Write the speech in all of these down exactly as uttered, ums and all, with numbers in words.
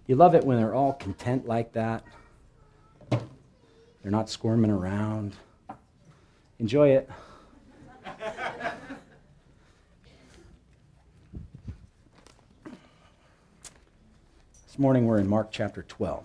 You love it when they're all content like that. They're not squirming around. Enjoy it. This morning we're in Mark chapter twelve.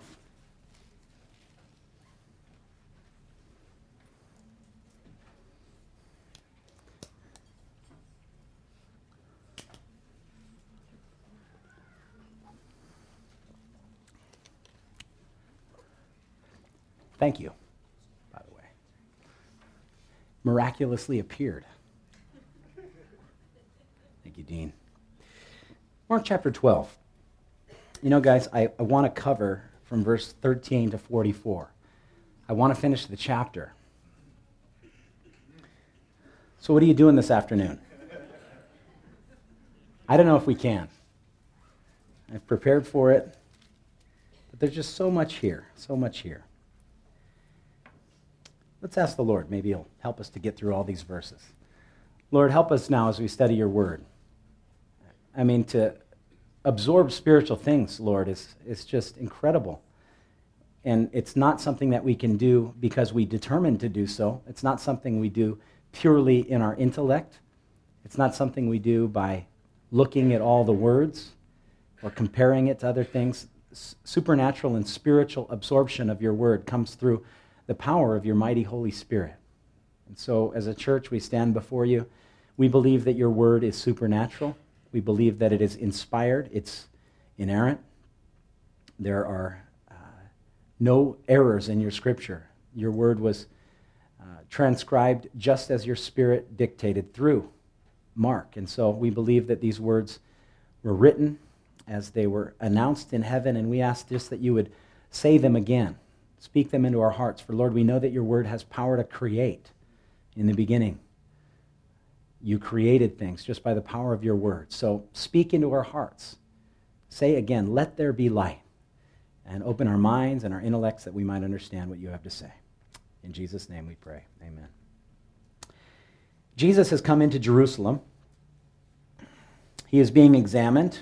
Thank you, by the way. Miraculously appeared. Thank you, Dean. Mark chapter twelve. You know, guys, I, I want to cover from verse thirteen to forty-four. I want to finish the chapter. So what are you doing this afternoon? I don't know if we can. I've prepared for it, but there's just so much here, so much here. Let's ask the Lord. Maybe he'll help us to get through all these verses. Lord, help us now as we study your word. I mean, to absorb spiritual things, Lord, is, is just incredible. And it's not something that we can do because we determined to do so. It's not something we do purely in our intellect. It's not something we do by looking at all the words or comparing it to other things. S- supernatural and spiritual absorption of your word comes through the power of your mighty Holy Spirit. And so as a church, we stand before you. We believe that your word is supernatural. We believe that it is inspired. It's inerrant. There are uh, no errors in your scripture. Your word was uh, transcribed just as your spirit dictated through Mark. And so we believe that these words were written as they were announced in heaven, and we ask just that you would say them again. Speak them into our hearts. For Lord, we know that your word has power to create. In the beginning, you created things just by the power of your word. So speak into our hearts. Say again, let there be light. And open our minds and our intellects that we might understand what you have to say. In Jesus' name we pray. Amen. Jesus has come into Jerusalem. He is being examined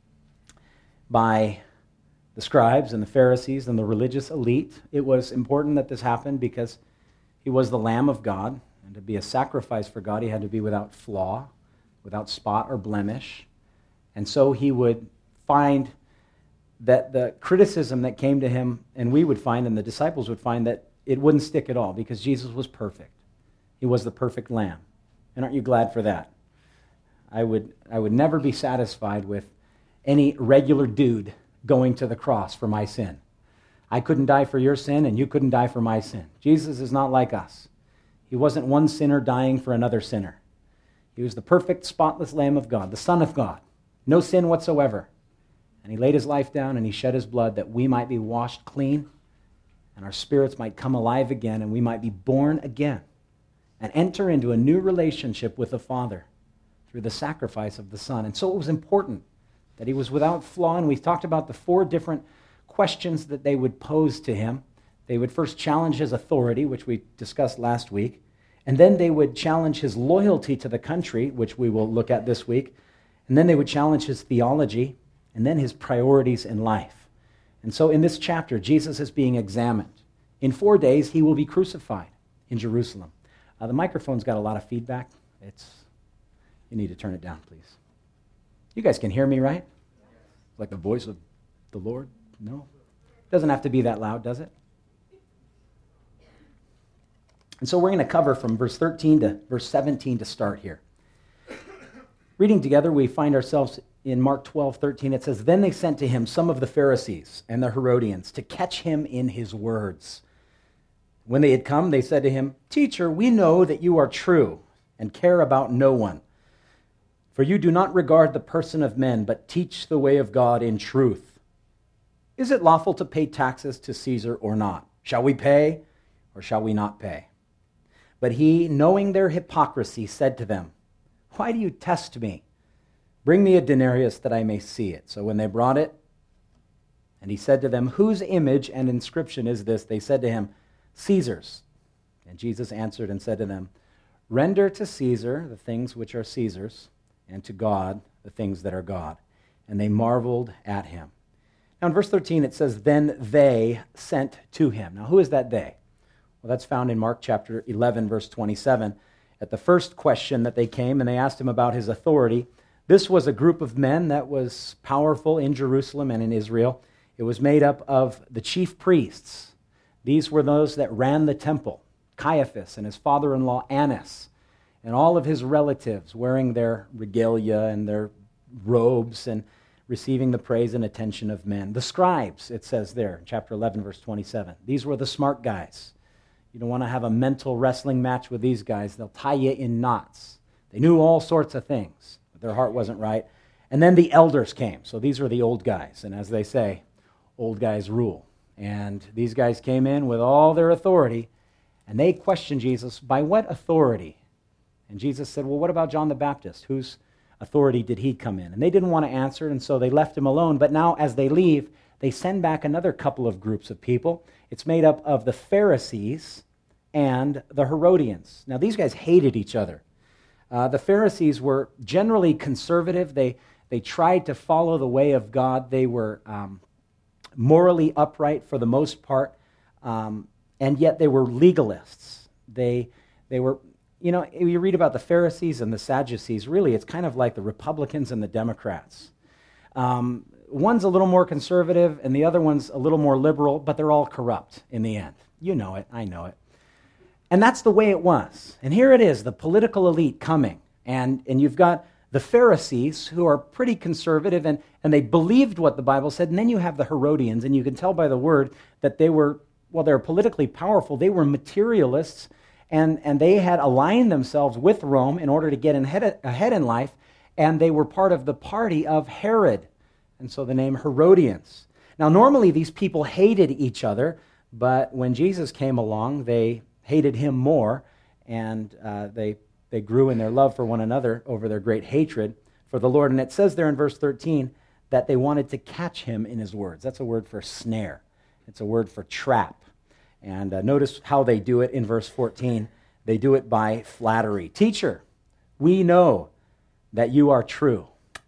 by the scribes and the Pharisees and the religious elite. It was important that this happened because he was the Lamb of God, and to be a sacrifice for God, he had to be without flaw, without spot or blemish. And so he would find that the criticism that came to him, and we would find, and the disciples would find, that it wouldn't stick at all because Jesus was perfect. He was the perfect Lamb. And aren't you glad for that? I would, I would never be satisfied with any regular dude going to the cross for my sin. I couldn't die for your sin, and you couldn't die for my sin. Jesus is not like us. He wasn't one sinner dying for another sinner. He was the perfect, spotless Lamb of God, the Son of God. No sin whatsoever. And he laid his life down, and he shed his blood that we might be washed clean, and our spirits might come alive again, and we might be born again, and enter into a new relationship with the Father through the sacrifice of the Son. And so it was important that he was without flaw, and we talked about the four different questions that they would pose to him. They would first challenge his authority, which we discussed last week, and then they would challenge his loyalty to the country, which we will look at this week, and then they would challenge his theology, and then his priorities in life. And so in this chapter, Jesus is being examined. In four days, he will be crucified in Jerusalem. Uh, the microphone's got a lot of feedback. It's you need to turn it down, please. You guys can hear me, right? Like the voice of the Lord? No? Doesn't have to be that loud, does it? And so we're going to cover from verse thirteen to verse seventeen to start here. Reading together, we find ourselves in Mark twelve, thirteen. It says, "Then they sent to him some of the Pharisees and the Herodians to catch him in his words. When they had come, they said to him, 'Teacher, we know that you are true and care about no one. For you do not regard the person of men, but teach the way of God in truth. Is it lawful to pay taxes to Caesar or not? Shall we pay or shall we not pay?' But he, knowing their hypocrisy, said to them, 'Why do you test me? Bring me a denarius that I may see it.' So when they brought it, and he said to them, 'Whose image and inscription is this?' They said to him, 'Caesar's.' And Jesus answered and said to them, 'Render to Caesar the things which are Caesar's, and to God the things that are God.' And they marveled at him. Now in verse thirteen it says, then they sent to him. Now who is that they? Well, that's found in Mark chapter eleven, verse twenty-seven. At the first question that they came and they asked him about his authority, this was a group of men that was powerful in Jerusalem and in Israel. It was made up of the chief priests. These were those that ran the temple, Caiaphas and his father-in-law Annas, and all of his relatives wearing their regalia and their robes and receiving the praise and attention of men. The scribes, it says there in chapter eleven, verse twenty-seven. These were the smart guys. You don't want to have a mental wrestling match with these guys. They'll tie you in knots. They knew all sorts of things, but their heart wasn't right. And then the elders came. So these were the old guys. And as they say, old guys rule. And these guys came in with all their authority, and they questioned Jesus, by what authority? And Jesus said, well, what about John the Baptist? Whose authority did he come in? And they didn't want to answer, and so they left him alone. But now as they leave, they send back another couple of groups of people. It's made up of the Pharisees and the Herodians. Now, these guys hated each other. Uh, the Pharisees were generally conservative. They, they tried to follow the way of God. They were um, morally upright for the most part, um, and yet they were legalists. They, they were, you know, you read about the Pharisees and the Sadducees. Really, it's kind of like the Republicans and the Democrats. Um, One's a little more conservative, and the other one's a little more liberal, but they're all corrupt in the end. You know it, I know it. And that's the way it was. And here it is, the political elite coming. And, and you've got the Pharisees, who are pretty conservative, and, and they believed what the Bible said. And then you have the Herodians, and you can tell by the word that they were, well, they were politically powerful. They were materialists, and, and they had aligned themselves with Rome in order to get ahead, ahead in life, and they were part of the party of Herod. And so the name Herodians. Now, normally these people hated each other, but when Jesus came along, they hated him more, and uh, they, they grew in their love for one another over their great hatred for the Lord. And it says there in verse thirteen that they wanted to catch him in his words. That's a word for snare. It's a word for trap. And uh, notice how they do it in verse fourteen. They do it by flattery. Teacher, we know that you are true,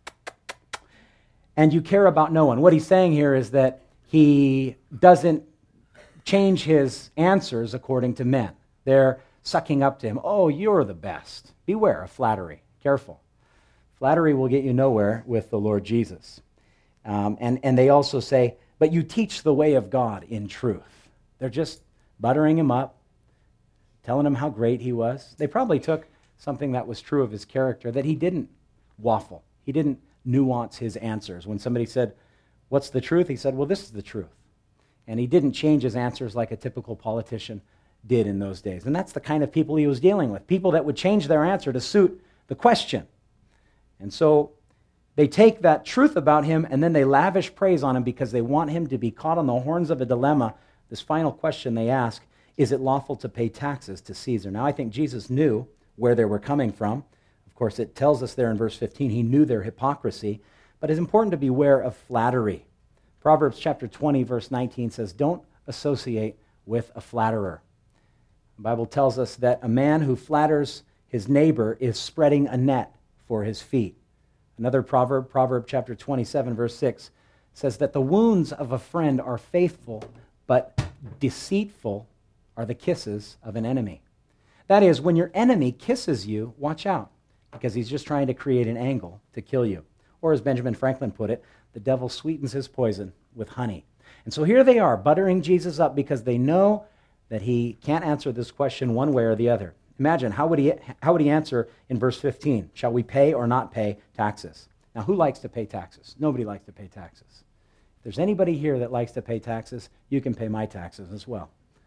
and you care about no one. What he's saying here is that he doesn't change his answers according to men. They're sucking up to him. Oh, you're the best. Beware of flattery. Careful. Flattery will get you nowhere with the Lord Jesus. Um, and, and they also say, but you teach the way of God in truth. They're just buttering him up, telling him how great he was. They probably took something that was true of his character, that he didn't waffle. He didn't nuance his answers. When somebody said, what's the truth? He said, well, this is the truth. And he didn't change his answers like a typical politician did in those days. And that's the kind of people he was dealing with, people that would change their answer to suit the question. And so they take that truth about him and then they lavish praise on him because they want him to be caught on the horns of a dilemma. This final question they ask, is it lawful to pay taxes to Caesar? Now, I think Jesus knew where they were coming from. Of course, it tells us there in verse fifteen, he knew their hypocrisy, but it's important to beware of flattery. Proverbs chapter twenty, verse nineteen says, don't associate with a flatterer. The Bible tells us that a man who flatters his neighbor is spreading a net for his feet. Another proverb, Proverb chapter twenty-seven, verse six, says that the wounds of a friend are faithful, but deceitful are the kisses of an enemy. That is, when your enemy kisses you, watch out, because he's just trying to create an angle to kill you. Or as Benjamin Franklin put it, the devil sweetens his poison with honey. And so here they are, buttering Jesus up because they know that he can't answer this question one way or the other. Imagine, how would he, how would he answer in verse fifteen? Shall we pay or not pay taxes? Now, who likes to pay taxes? Nobody likes to pay taxes. If there's anybody here that likes to pay taxes, you can pay my taxes as well.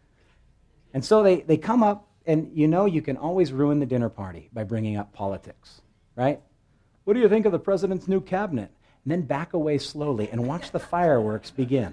And so they, they come up, and you know you can always ruin the dinner party by bringing up politics, right? What do you think of the president's new cabinet? And then back away slowly and watch the fireworks begin.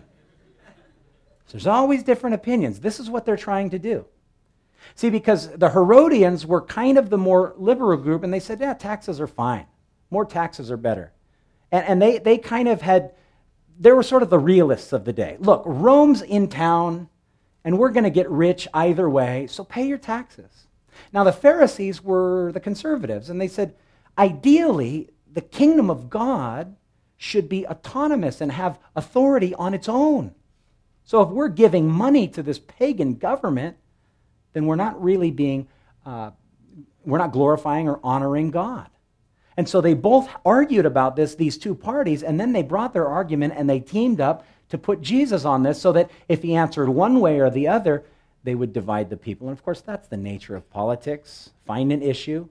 So there's always different opinions. This is what they're trying to do. See, because the Herodians were kind of the more liberal group, and they said, yeah, taxes are fine. More taxes are better. And, and they, they kind of had, they were sort of the realists of the day. Look, Rome's in town, and we're going to get rich either way, so pay your taxes. Now, the Pharisees were the conservatives, and they said, ideally, the kingdom of God should be autonomous and have authority on its own. So if we're giving money to this pagan government, then we're not really being, uh, we're not glorifying or honoring God. And so they both argued about this, these two parties, and then they brought their argument and they teamed up to put Jesus on this so that if he answered one way or the other, they would divide the people. And of course, that's the nature of politics. Find an issue,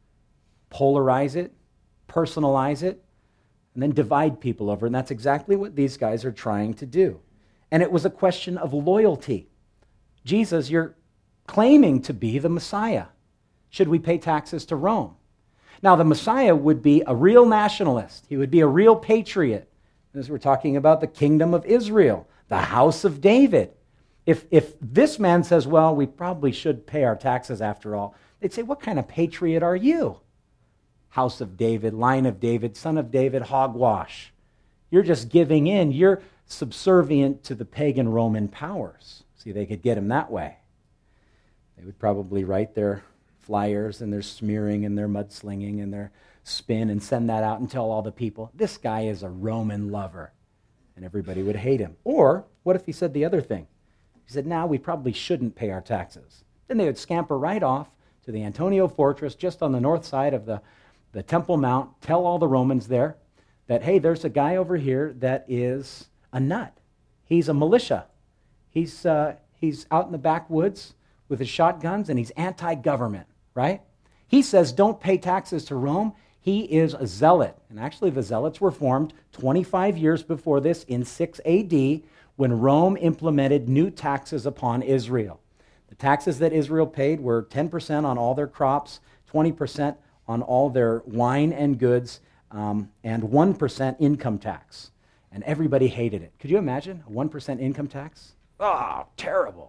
polarize it, personalize it, and then divide people over. And that's exactly what these guys are trying to do. And it was a question of loyalty. Jesus, you're claiming to be the Messiah. Should we pay taxes to Rome? Now, the Messiah would be a real nationalist. He would be a real patriot. As we're talking about the kingdom of Israel, the house of David. If, if this man says, well, we probably should pay our taxes after all, they'd say, what kind of patriot are you? House of David, line of David, son of David, hogwash. You're just giving in. You're subservient to the pagan Roman powers. See, they could get him that way. They would probably write their flyers and their smearing and their mudslinging and their spin and send that out and tell all the people, this guy is a Roman lover. And everybody would hate him. Or what if he said the other thing? He said, now we probably shouldn't pay our taxes. Then they would scamper right off to the Antonia Fortress just on the north side of the, the Temple Mount, tell all the Romans there that, hey, there's a guy over here that is a nut. He's a militia. He's, uh, he's out in the backwoods with his shotguns, and he's anti-government, right? He says, don't pay taxes to Rome. He is a zealot. And actually, the zealots were formed twenty-five years before this in six A D when Rome implemented new taxes upon Israel. The taxes that Israel paid were ten percent on all their crops, twenty percent on all their wine and goods, um, and one percent income tax. And everybody hated it. Could you imagine a one percent income tax? Oh, terrible.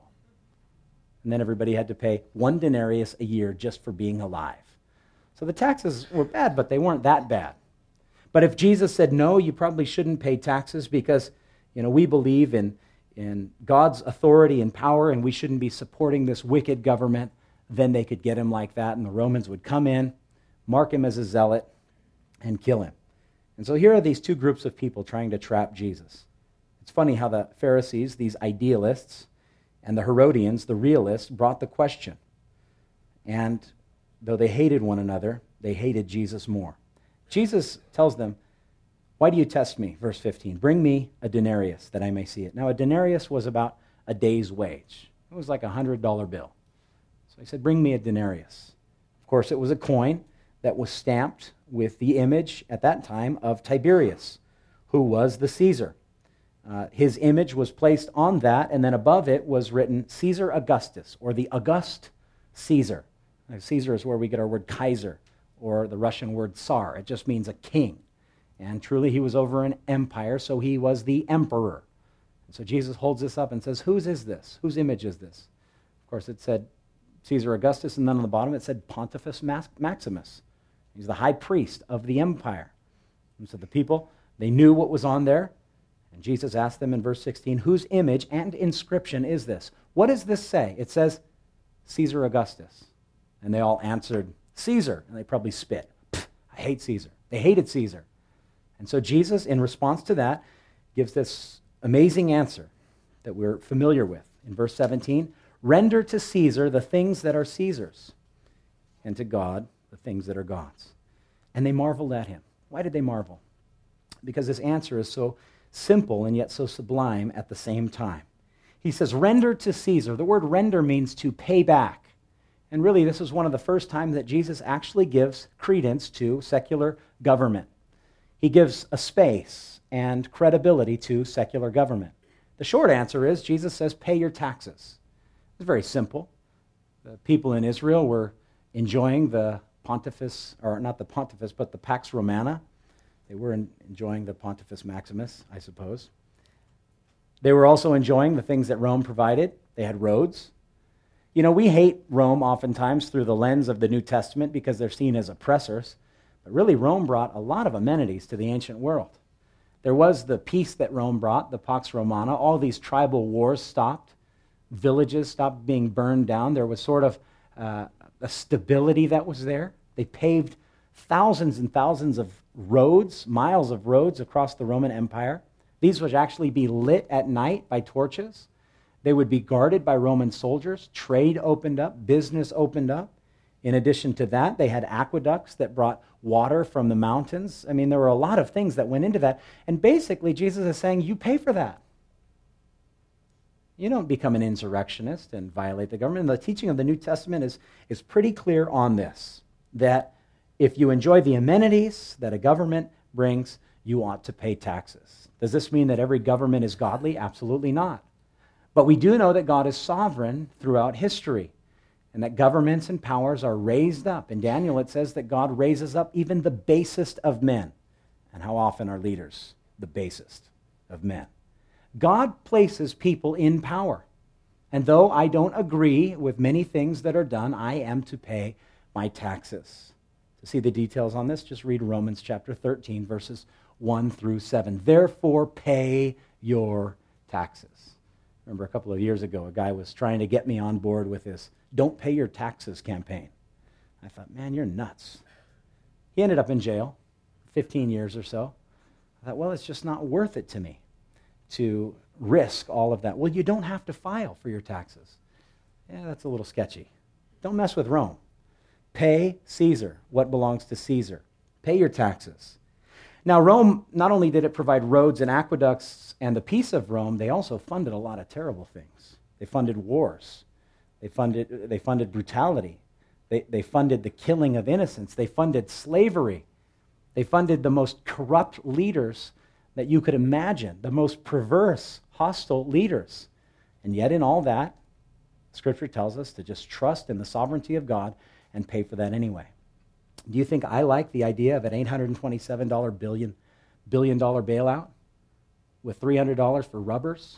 And then everybody had to pay one denarius a year just for being alive. So the taxes were bad, but they weren't that bad. But if Jesus said, no, you probably shouldn't pay taxes because, you know, we believe in, in God's authority and power and we shouldn't be supporting this wicked government, then they could get him like that and the Romans would come in, mark him as a zealot, and kill him. And so here are these two groups of people trying to trap Jesus. It's funny how the Pharisees, these idealists, and the Herodians, the realists, brought the question. And though they hated one another, they hated Jesus more. Jesus tells them, why do you test me? Verse fifteen, bring me a denarius that I may see it. Now a denarius was about a day's wage. It was like a one hundred dollar bill. So he said, bring me a denarius. Of course, it was a coin that was stamped with the image at that time of Tiberius, who was the Caesar. Uh, his image was placed on that, and then above it was written Caesar Augustus, or the August Caesar. Now, Caesar is where we get our word Kaiser, or the Russian word Tsar. It just means a king. And truly he was over an empire, so he was the emperor. And so Jesus holds this up and says, whose is this? Whose image is this? Of course, it said Caesar Augustus, and then on the bottom it said Pontifex Maximus. He's the high priest of the empire. And so the people, they knew what was on there. And Jesus asked them in verse sixteen, whose image and inscription is this? What does this say? It says, Caesar Augustus. And they all answered, Caesar. And they probably spit. I hate Caesar. They hated Caesar. And so Jesus, in response to that, gives this amazing answer that we're familiar with. In verse seventeen, render to Caesar the things that are Caesar's, and to God the things that are God's. And they marveled at him. Why did they marvel? Because his answer is so simple and yet so sublime at the same time. He says, render to Caesar. The word render means to pay back. And really, this is one of the first times that Jesus actually gives credence to secular government. He gives a space and credibility to secular government. The short answer is, Jesus says, pay your taxes. It's very simple. The people in Israel were enjoying the Pontifex, or not the Pontifex, but the Pax Romana. They were in, enjoying the Pontifex Maximus, I suppose. They were also enjoying the things that Rome provided. They had roads. You know, we hate Rome oftentimes through the lens of the New Testament because they're seen as oppressors. But really, Rome brought a lot of amenities to the ancient world. There was the peace that Rome brought, the Pax Romana. All these tribal wars stopped. Villages stopped being burned down. There was sort of uh, a stability that was there. They paved thousands and thousands of roads, miles of roads across the Roman Empire. These would actually be lit at night by torches. They would be guarded by Roman soldiers. Trade opened up, business opened up. In addition to that, they had aqueducts that brought water from the mountains. I mean, there were a lot of things that went into that. And basically, Jesus is saying, you pay for that. You don't become an insurrectionist and violate the government. And the teaching of the New Testament is, is pretty clear on this, that if you enjoy the amenities that a government brings, you ought to pay taxes. Does this mean that every government is godly? Absolutely not. But we do know that God is sovereign throughout history, and that governments and powers are raised up. In Daniel, it says that God raises up even the basest of men. And how often are leaders the basest of men? God places people in power. And though I don't agree with many things that are done, I am to pay my taxes. To see the details on this, just read Romans chapter thirteen, verses one through seven. Therefore, pay your taxes. Remember a couple of years ago, a guy was trying to get me on board with this "Don't Pay Your Taxes" campaign. I thought, man, you're nuts. He ended up in jail, fifteen years or so. I thought, well, it's just not worth it to me to risk all of that. Well, you don't have to file for your taxes. Yeah, that's a little sketchy. Don't mess with Rome. Pay Caesar what belongs to Caesar. Pay your taxes. Now, Rome, not only did it provide roads and aqueducts and the peace of Rome, they also funded a lot of terrible things. They funded wars. They funded, they funded brutality. They, they funded the killing of innocents. They funded slavery. They funded the most corrupt leaders that you could imagine, the most perverse, hostile leaders. And yet in all that, Scripture tells us to just trust in the sovereignty of God and pay for that anyway. Do you think I like the idea of an eight hundred twenty-seven billion billion dollar bailout with three hundred dollars for rubbers?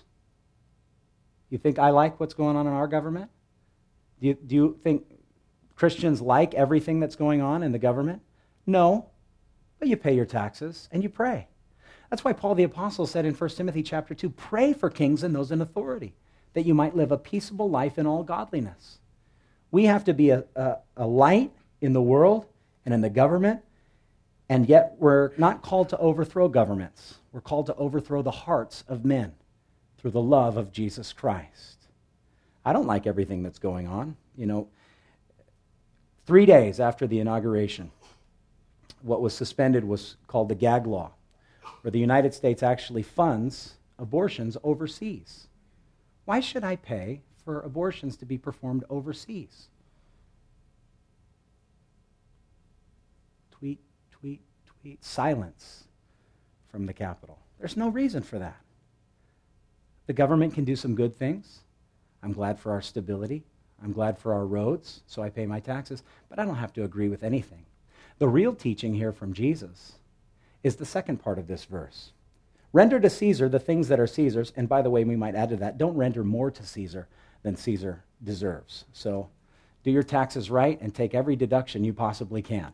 You think I like what's going on in our government? Do you, do you think Christians like everything that's going on in the government? No, but you pay your taxes and you pray. That's why Paul the Apostle said in First Timothy chapter two, pray for kings and those in authority, that you might live a peaceable life in all godliness. We have to be a, a, a light in the world and in the government, and yet we're not called to overthrow governments. We're called to overthrow the hearts of men through the love of Jesus Christ. I don't like everything that's going on. You know, three days after the inauguration, what was suspended was called the gag law, where the United States actually funds abortions overseas. Why should I pay for abortions to be performed overseas? Tweet, tweet, tweet. Silence from the Capitol. There's no reason for that. The government can do some good things. I'm glad for our stability. I'm glad for our roads, so I pay my taxes, but I don't have to agree with anything. The real teaching here from Jesus is the second part of this verse. Render to Caesar the things that are Caesar's, and by the way, we might add to that, don't render more to Caesar than Caesar deserves. So do your taxes right and take every deduction you possibly can.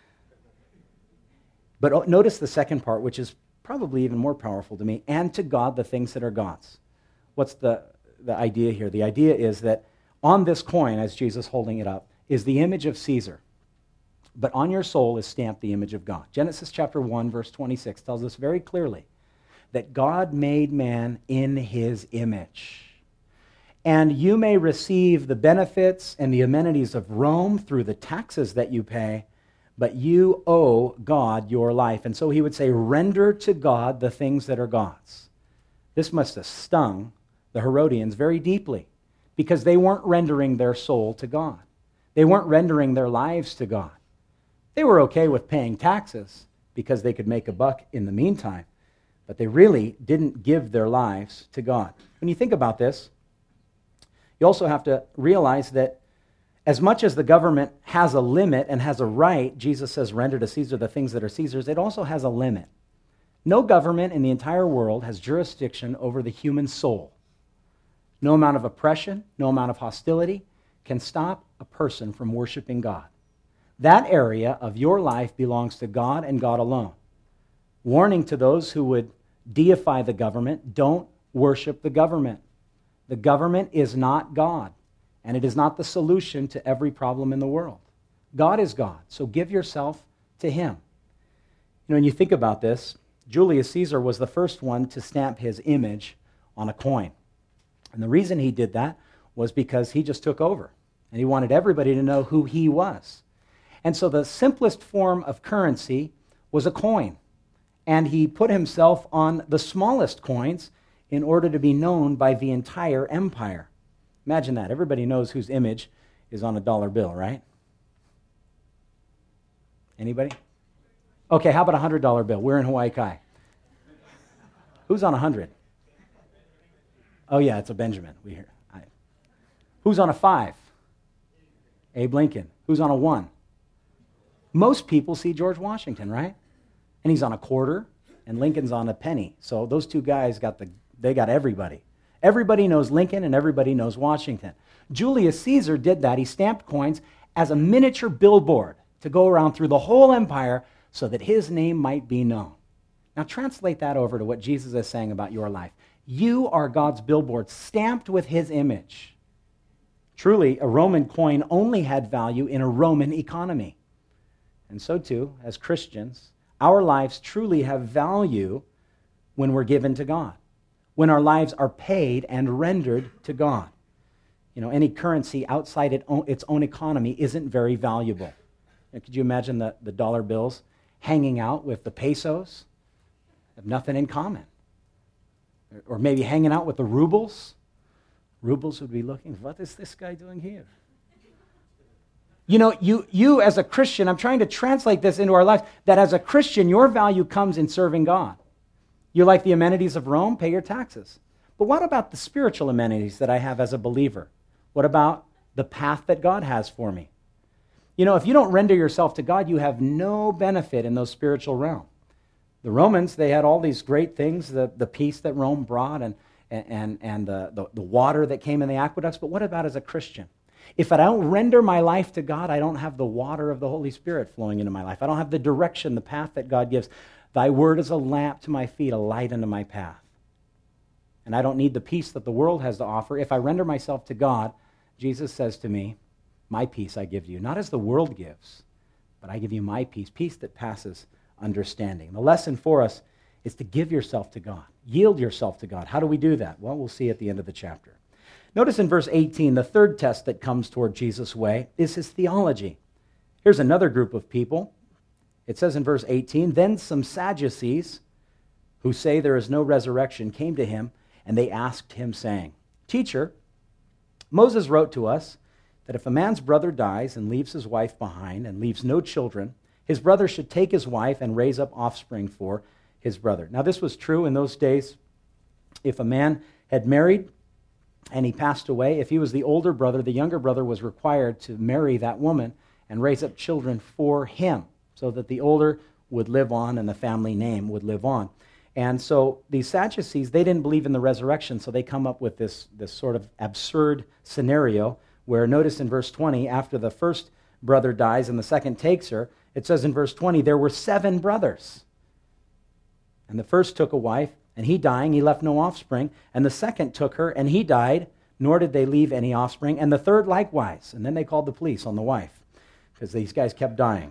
But notice the second part, which is probably even more powerful to me, and to God the things that are God's. What's the, the idea here? The idea is that on this coin, as Jesus holding it up, is the image of Caesar. But on your soul is stamped the image of God. Genesis chapter one, verse twenty-six tells us very clearly that God made man in his image. And you may receive the benefits and the amenities of Rome through the taxes that you pay, but you owe God your life. And so he would say, render to God the things that are God's. This must have stung the Herodians very deeply, because they weren't rendering their soul to God. They weren't rendering their lives to God. They were okay with paying taxes because they could make a buck in the meantime, but they really didn't give their lives to God. When you think about this, you also have to realize that as much as the government has a limit and has a right, Jesus says, render to Caesar the things that are Caesar's, it also has a limit. No government in the entire world has jurisdiction over the human soul. No amount of oppression, no amount of hostility can stop a person from worshiping God. That area of your life belongs to God and God alone. Warning to those who would deify the government, don't worship the government. The government is not God, and it is not the solution to every problem in the world. God is God, so give yourself to him. You know, when you think about this, Julius Caesar was the first one to stamp his image on a coin. And the reason he did that was because he just took over, and he wanted everybody to know who he was. And so the simplest form of currency was a coin, and he put himself on the smallest coins in order to be known by the entire empire. Imagine that. Everybody knows whose image is on a dollar bill, right? Anybody? Okay, how about a one hundred dollar bill? We're in Hawaii Kai. Who's on a one hundred? Oh, yeah, it's a Benjamin. We hear. I, who's on a five? Abe Lincoln. Who's on a one? Most people see George Washington, right? And he's on a quarter, and Lincoln's on a penny. So those two guys got the, they got everybody. Everybody knows Lincoln, and everybody knows Washington. Julius Caesar did that. He stamped coins as a miniature billboard to go around through the whole empire so that his name might be known. Now translate that over to what Jesus is saying about your life. You are God's billboard, stamped with his image. Truly, a Roman coin only had value in a Roman economy. And so too, as Christians, our lives truly have value when we're given to God, when our lives are paid and rendered to God. You know, any currency outside it own, its own economy isn't very valuable. And could you imagine the, the dollar bills hanging out with the pesos? They have nothing in common. Or maybe hanging out with the rubles. Rubles would be looking, what is this guy doing here? You know, you, you as a Christian, I'm trying to translate this into our lives, that as a Christian, your value comes in serving God. You like the amenities of Rome? Pay your taxes. But what about the spiritual amenities that I have as a believer? What about the path that God has for me? You know, if you don't render yourself to God, you have no benefit in those spiritual realm. The Romans, they had all these great things, the, the peace that Rome brought and, and, and the, the, the water that came in the aqueducts. But what about as a Christian? If I don't render my life to God, I don't have the water of the Holy Spirit flowing into my life. I don't have the direction, the path that God gives. Thy word is a lamp to my feet, a light unto my path. And I don't need the peace that the world has to offer. If I render myself to God, Jesus says to me, my peace I give you, not as the world gives, but I give you my peace, peace that passes understanding. The lesson for us is to give yourself to God. Yield yourself to God. How do we do that? Well, we'll see at the end of the chapter. Notice in verse eighteen, the third test that comes toward Jesus' way is his theology. Here's another group of people. It says in verse eighteen, then some Sadducees who say there is no resurrection came to him, and they asked him, saying, Teacher, Moses wrote to us that if a man's brother dies and leaves his wife behind and leaves no children, his brother should take his wife and raise up offspring for his brother. Now, this was true in those days. If a man had married and he passed away, if he was the older brother, the younger brother was required to marry that woman and raise up children for him so that the older would live on and the family name would live on. And so these Sadducees, they didn't believe in the resurrection, so they come up with this, this sort of absurd scenario where, notice in verse twenty, after the first brother dies and the second takes her, it says in verse twenty, there were seven brothers. And the first took a wife, and he dying, he left no offspring. And the second took her, and he died, nor did they leave any offspring. And the third likewise. And then they called the police on the wife, because these guys kept dying.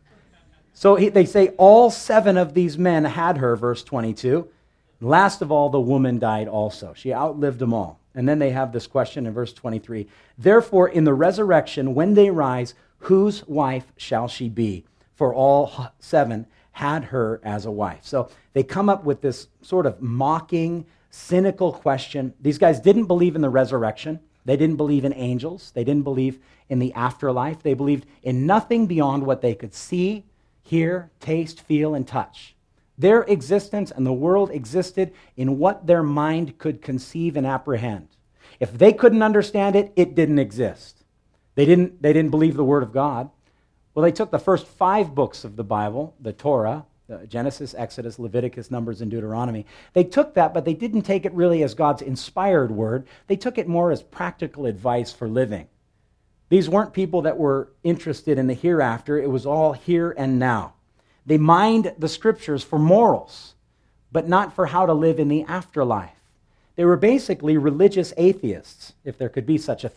So he, they say all seven of these men had her, verse twenty-two. Last of all, the woman died also. She outlived them all. And then they have this question in verse twenty-three. Therefore, in the resurrection, when they rise, whose wife shall she be? For all seven had her as a wife. So they come up with this sort of mocking, cynical question. These guys didn't believe in the resurrection. They didn't believe in angels. They didn't believe in the afterlife. They believed in nothing beyond what they could see, hear, taste, feel, and touch. Their existence and the world existed in what their mind could conceive and apprehend. If they couldn't understand it, it didn't exist. They didn't, they didn't believe the Word of God. Well, they took the first five books of the Bible, the Torah, the Genesis, Exodus, Leviticus, Numbers, and Deuteronomy. They took that, but they didn't take it really as God's inspired word. They took it more as practical advice for living. These weren't people that were interested in the hereafter. It was all here and now. They mined the scriptures for morals, but not for how to live in the afterlife. They were basically religious atheists, if there could be such a thing.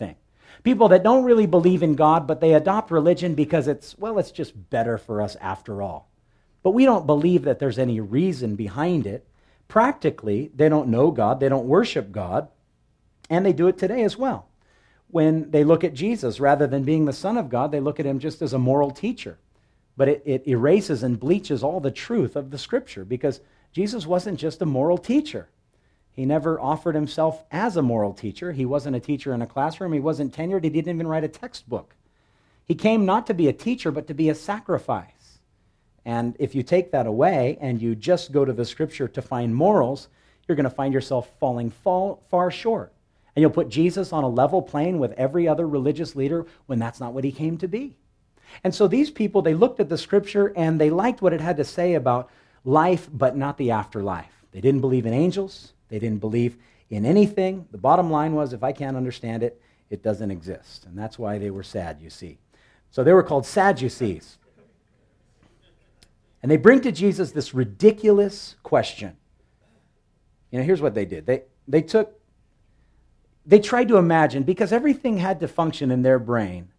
People that don't really believe in God, but they adopt religion because it's, well, it's just better for us after all. But we don't believe that there's any reason behind it. Practically, they don't know God, they don't worship God, and they do it today as well. When they look at Jesus, rather than being the Son of God, they look at him just as a moral teacher. But it, it erases and bleaches all the truth of the Scripture, because Jesus wasn't just a moral teacher. He never offered himself as a moral teacher. He wasn't a teacher in a classroom. He wasn't tenured. He didn't even write a textbook. He came not to be a teacher, but to be a sacrifice. And if you take that away and you just go to the Scripture to find morals, you're going to find yourself falling far, far short. And you'll put Jesus on a level plane with every other religious leader when that's not what he came to be. And so these people, they looked at the Scripture and they liked what it had to say about life, but not the afterlife. They didn't believe in angels. They didn't believe in anything. The bottom line was, if I can't understand it, it doesn't exist. And that's why they were sad, you see. So they were called Sadducees. And they bring to Jesus this ridiculous question. You know, here's what they did. They they took, they tried to imagine, because everything had to function in their brain.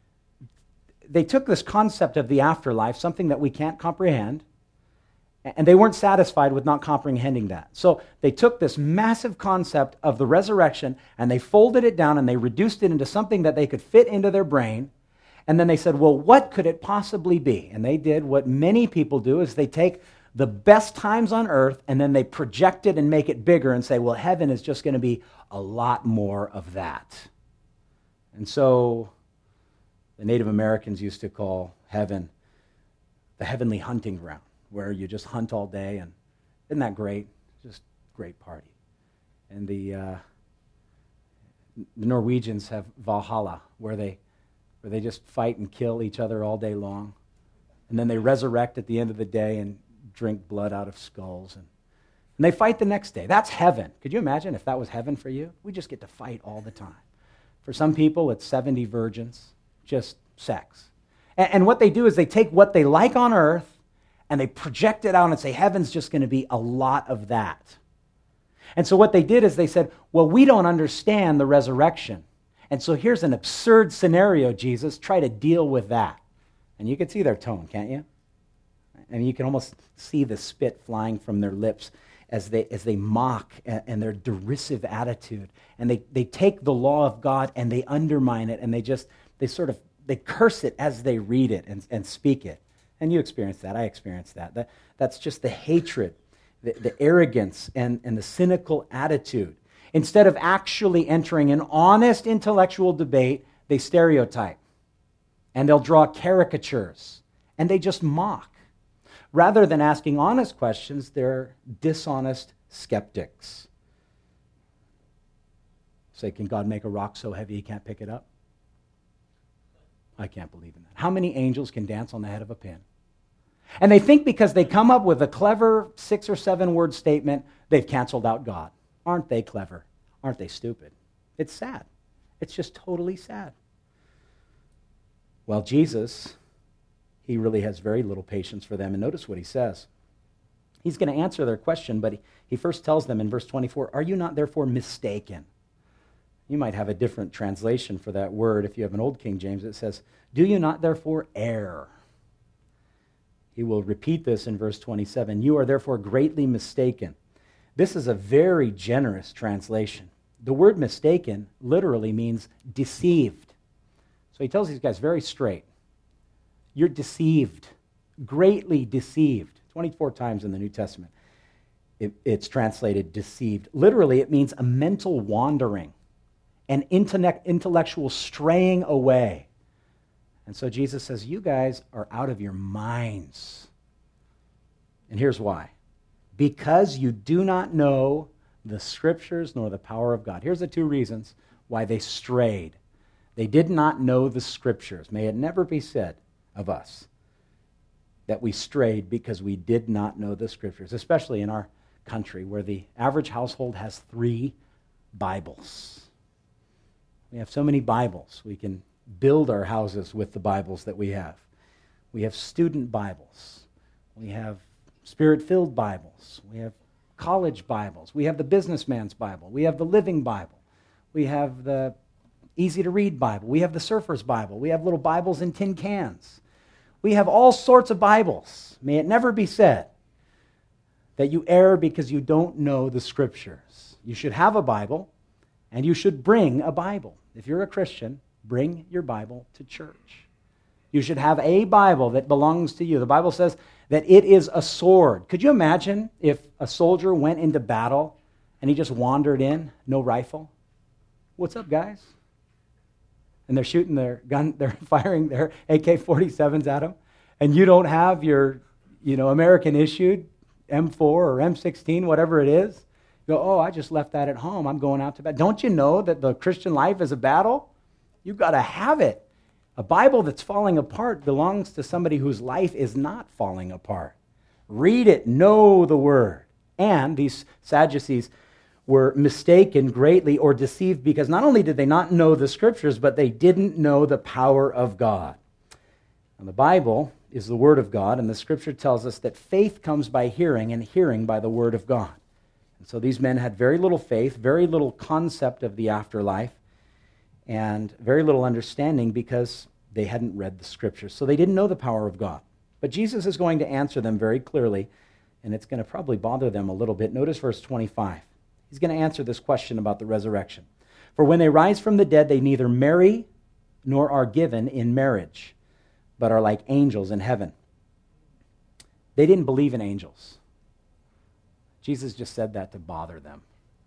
They took this concept of the afterlife, something that we can't comprehend, and they weren't satisfied with not comprehending that. So they took this massive concept of the resurrection and they folded it down and they reduced it into something that they could fit into their brain. And then they said, well, what could it possibly be? And they did what many people do, is they take the best times on earth and then they project it and make it bigger and say, well, heaven is just going to be a lot more of that. And so the Native Americans used to call heaven the heavenly hunting ground, where you just hunt all day, and isn't that great? Just great party. And the uh, the Norwegians have Valhalla, where they where they just fight and kill each other all day long, and then they resurrect at the end of the day and drink blood out of skulls, and, and they fight the next day. That's heaven. Could you imagine if that was heaven for you? We just get to fight all the time. For some people, it's seventy virgins, just sex. And, and what they do is they take what they like on earth and they project it out and say, heaven's just going to be a lot of that. And so what they did is they said, well, we don't understand the resurrection. And so here's an absurd scenario, Jesus. Try to deal with that. And you can see their tone, can't you? I mean, you can almost see the spit flying from their lips as they as they mock and, and their derisive attitude. And they, they take the law of God and they undermine it, and they just, they sort of, they curse it as they read it and, and speak it. And you experience that. I experienced that. that that's just the hatred, the, the arrogance, and, and the cynical attitude. Instead of actually entering an honest intellectual debate, they stereotype. And they'll draw caricatures. And they just mock. Rather than asking honest questions, they're dishonest skeptics. Say, can God make a rock so heavy he can't pick it up? I can't believe in that. How many angels can dance on the head of a pin? And they think because they come up with a clever six or seven word statement, they've canceled out God. Aren't they clever? Aren't they stupid? It's sad. It's just totally sad. Well, Jesus, he really has very little patience for them. And notice what he says. He's going to answer their question, but he, he first tells them in verse twenty-four, are you not therefore mistaken? You might have a different translation for that word. If you have an old King James, it says, do you not therefore err? He will repeat this in verse twenty-seven. You are therefore greatly mistaken. This is a very generous translation. The word mistaken literally means deceived. So he tells these guys very straight. You're deceived, greatly deceived. twenty-four times in the New Testament it, it's translated deceived. Literally, it means a mental wandering, an intellectual straying away. And so Jesus says, you guys are out of your minds. And here's why. Because you do not know the Scriptures nor the power of God. Here's the two reasons why they strayed. They did not know the Scriptures. May it never be said of us that we strayed because we did not know the Scriptures, especially in our country where the average household has three Bibles. We have so many Bibles. We can build our houses with the Bibles that we have. We have student Bibles. We have Spirit-filled Bibles. We have college Bibles. We have the businessman's Bible. We have the Living Bible. We have the easy-to-read Bible. We have the Surfer's Bible. We have little Bibles in tin cans. We have all sorts of Bibles. May it never be said that you err because you don't know the Scriptures. You should have a Bible, and you should bring a Bible. If you're a Christian, bring your Bible to church. You should have a Bible that belongs to you. The Bible says that it is a sword. Could you imagine if a soldier went into battle and he just wandered in, no rifle? What's up, guys? And they're shooting their gun, they're firing their A K forty-sevens at him, and you don't have your, you know, American-issued M four or M sixteen, whatever it is. You go, oh, I just left that at home. I'm going out to battle. Don't you know that the Christian life is a battle? You've got to have it. A Bible that's falling apart belongs to somebody whose life is not falling apart. Read it, know the Word. And these Sadducees were mistaken greatly or deceived because not only did they not know the Scriptures, but they didn't know the power of God. And the Bible is the Word of God, and the Scripture tells us that faith comes by hearing, and hearing by the Word of God. And so these men had very little faith, very little concept of the afterlife, and very little understanding because they hadn't read the Scriptures. So they didn't know the power of God. But Jesus is going to answer them very clearly, and it's going to probably bother them a little bit. Notice verse twenty-five. He's going to answer this question about the resurrection. For when they rise from the dead, they neither marry nor are given in marriage, but are like angels in heaven. They didn't believe in angels. Jesus just said that to bother them.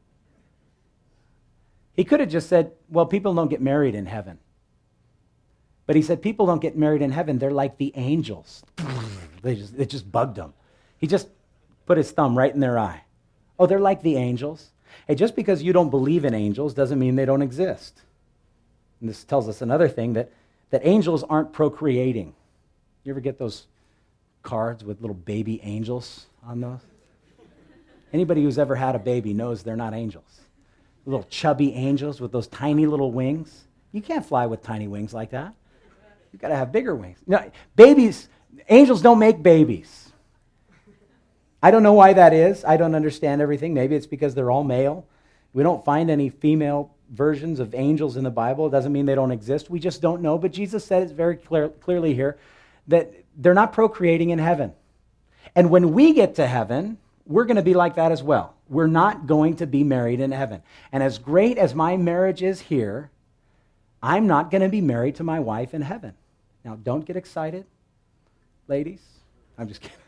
He could have just said, well, people don't get married in heaven. But he said, people don't get married in heaven. They're like the angels. They just, it just bugged them. He just put his thumb right in their eye. Oh, they're like the angels. Hey, just because you don't believe in angels doesn't mean they don't exist. And this tells us another thing, that, that angels aren't procreating. You ever get those cards with little baby angels on those? Anybody who's ever had a baby knows they're not angels. Little chubby angels with those tiny little wings. You can't fly with tiny wings like that. You've got to have bigger wings. No, babies, angels don't make babies. I don't know why that is. I don't understand everything. Maybe it's because they're all male. We don't find any female versions of angels in the Bible. It doesn't mean they don't exist. We just don't know. But Jesus said it very clear, clearly here that they're not procreating in heaven. And when we get to heaven, we're going to be like that as well. We're not going to be married in heaven. And as great as my marriage is here, I'm not going to be married to my wife in heaven. Now, don't get excited, ladies. I'm just kidding.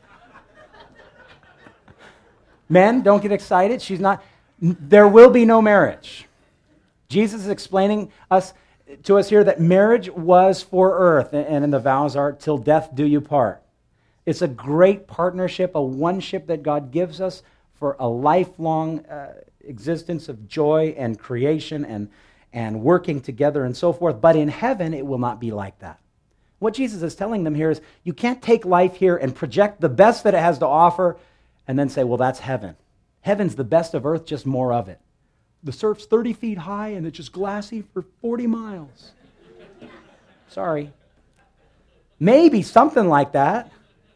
Men, don't get excited. She's not. There will be no marriage. Jesus is explaining us to us here that marriage was for earth, and in the vows are, till death do you part. It's a great partnership, a one-ship that God gives us for a lifelong uh, existence of joy and creation and, and working together and so forth. But in heaven, it will not be like that. What Jesus is telling them here is you can't take life here and project the best that it has to offer and then say, well, that's heaven. Heaven's the best of earth, just more of it. The surf's thirty feet high and it's just glassy for forty miles. Sorry. Maybe something like that.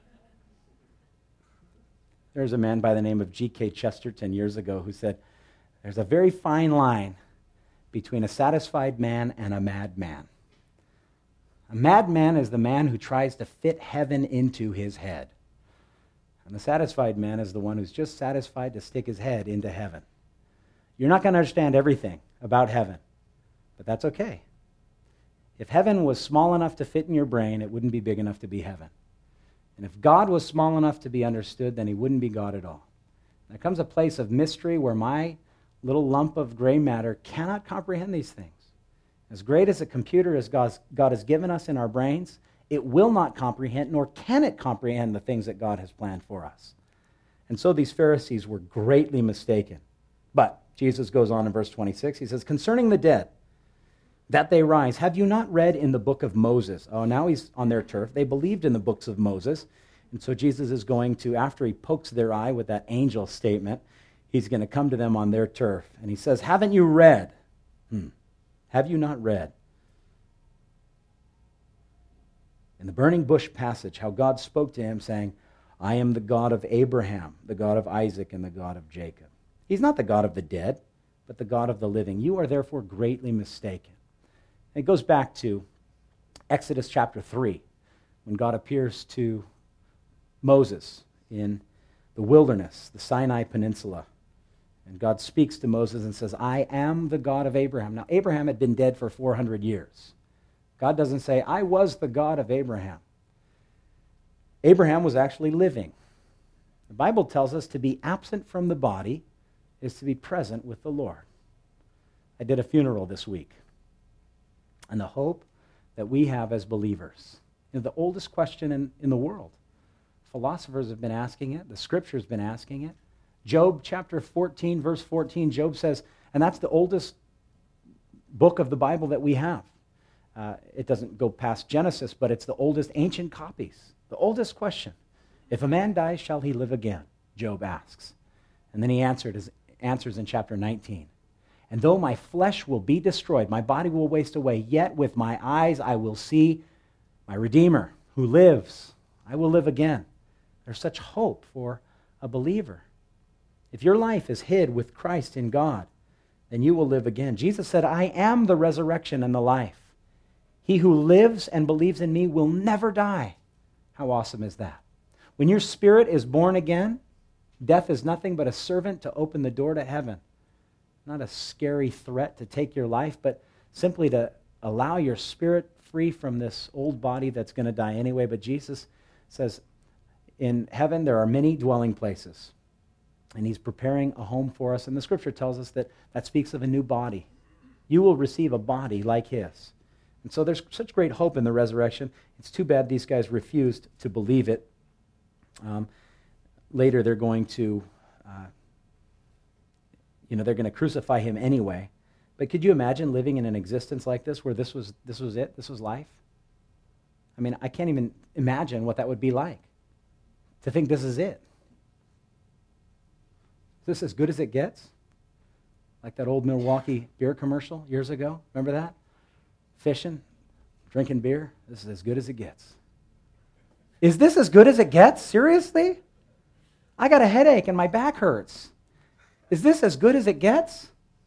There's a man by the name of G K Chesterton years ago who said, there's a very fine line between a satisfied man and a madman. A madman is the man who tries to fit heaven into his head. And the satisfied man is the one who's just satisfied to stick his head into heaven. You're not going to understand everything about heaven, but that's okay. If heaven was small enough to fit in your brain, it wouldn't be big enough to be heaven. And if God was small enough to be understood, then he wouldn't be God at all. There comes a place of mystery where my little lump of gray matter cannot comprehend these things. As great as a computer as God has given us in our brains, it will not comprehend, nor can it comprehend the things that God has planned for us. And so these Pharisees were greatly mistaken. But Jesus goes on in verse twenty-six. He says, concerning the dead, that they rise, have you not read in the book of Moses? Oh, now he's on their turf. They believed in the books of Moses. And so Jesus is going to, after he pokes their eye with that angel statement, he's going to come to them on their turf. And he says, haven't you read? Hmm. Have you not read? In the burning bush passage, how God spoke to him saying, I am the God of Abraham, the God of Isaac, and the God of Jacob. He's not the God of the dead, but the God of the living. You are therefore greatly mistaken. It goes back to Exodus chapter three, when God appears to Moses in the wilderness, the Sinai Peninsula. And God speaks to Moses and says, I am the God of Abraham. Now, Abraham had been dead for four hundred years. God doesn't say, I was the God of Abraham. Abraham was actually living. The Bible tells us to be absent from the body is to be present with the Lord. I did a funeral this week. And the hope that we have as believers, you know, the oldest question in, in the world. Philosophers have been asking it. The Scripture's been asking it. Job chapter fourteen, verse fourteen, Job says, and that's the oldest book of the Bible that we have. Uh, it doesn't go past Genesis, but it's the oldest ancient copies. The oldest question. If a man dies, shall he live again? Job asks. And then he answered his, answers in chapter nineteen. And though my flesh will be destroyed, my body will waste away, yet with my eyes I will see my Redeemer who lives. I will live again. There's such hope for a believer. If your life is hid with Christ in God, then you will live again. Jesus said, I am the resurrection and the life. He who lives and believes in me will never die. How awesome is that? When your spirit is born again, death is nothing but a servant to open the door to heaven. Not a scary threat to take your life, but simply to allow your spirit free from this old body that's going to die anyway. But Jesus says, in heaven there are many dwelling places, and he's preparing a home for us. And the Scripture tells us that that speaks of a new body. You will receive a body like his. And so there's such great hope in the resurrection. It's too bad these guys refused to believe it. Um, later they're going to, uh, you know, they're going to crucify him anyway. But could you imagine living in an existence like this, where this was this was it, this was life? I mean, I can't even imagine what that would be like, to think this is it. Is this as good as it gets? Like that old Milwaukee beer commercial years ago, remember that? Fishing, drinking beer, this is as good as it gets. Is this as good as it gets? Seriously? I got a headache and my back hurts. Is this as good as it gets?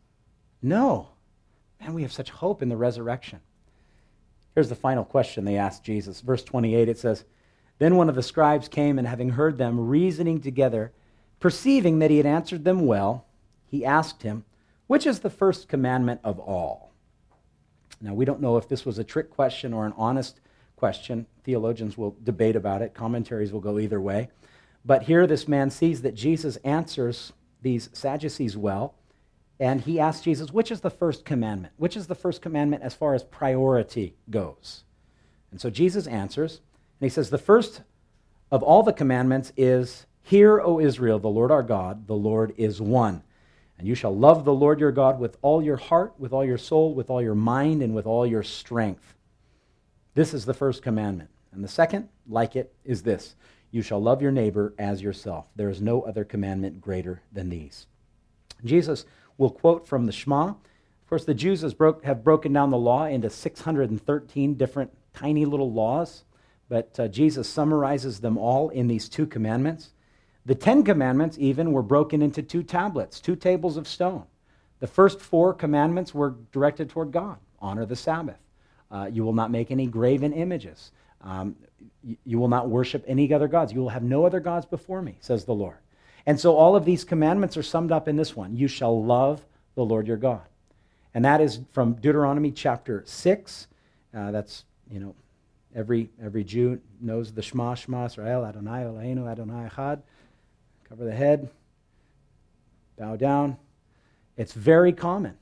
No. Man, we have such hope in the resurrection. Here's the final question they asked Jesus. Verse twenty-eight, it says, Then one of the scribes came, and having heard them reasoning together, perceiving that he had answered them well, he asked him, Which is the first commandment of all? Now, we don't know if this was a trick question or an honest question. Theologians will debate about it. Commentaries will go either way. But here this man sees that Jesus answers these Sadducees well, and he asks Jesus, which is the first commandment? Which is the first commandment as far as priority goes? And so Jesus answers, and he says, the first of all the commandments is, Hear, O Israel, the Lord our God, the Lord is one. And you shall love the Lord your God with all your heart, with all your soul, with all your mind, and with all your strength. This is the first commandment. And the second, like it, is this. You shall love your neighbor as yourself. There is no other commandment greater than these. Jesus will quote from the Shema. Of course, the Jews has broke, have broken down the law into six hundred thirteen different tiny little laws, but uh, Jesus summarizes them all in these two commandments. The Ten Commandments even were broken into two tablets, two tables of stone. The first four commandments were directed toward God. Honor the Sabbath. Uh, you will not make any graven images. Um, you, you will not worship any other gods. You will have no other gods before me, says the Lord. And so all of these commandments are summed up in this one. You shall love the Lord your God. And that is from Deuteronomy chapter six. Uh, that's, you know, every every Jew knows the Shema, Shema Israel, Adonai Eloheinu, Adonai Echad. Cover the head, bow down. It's very common.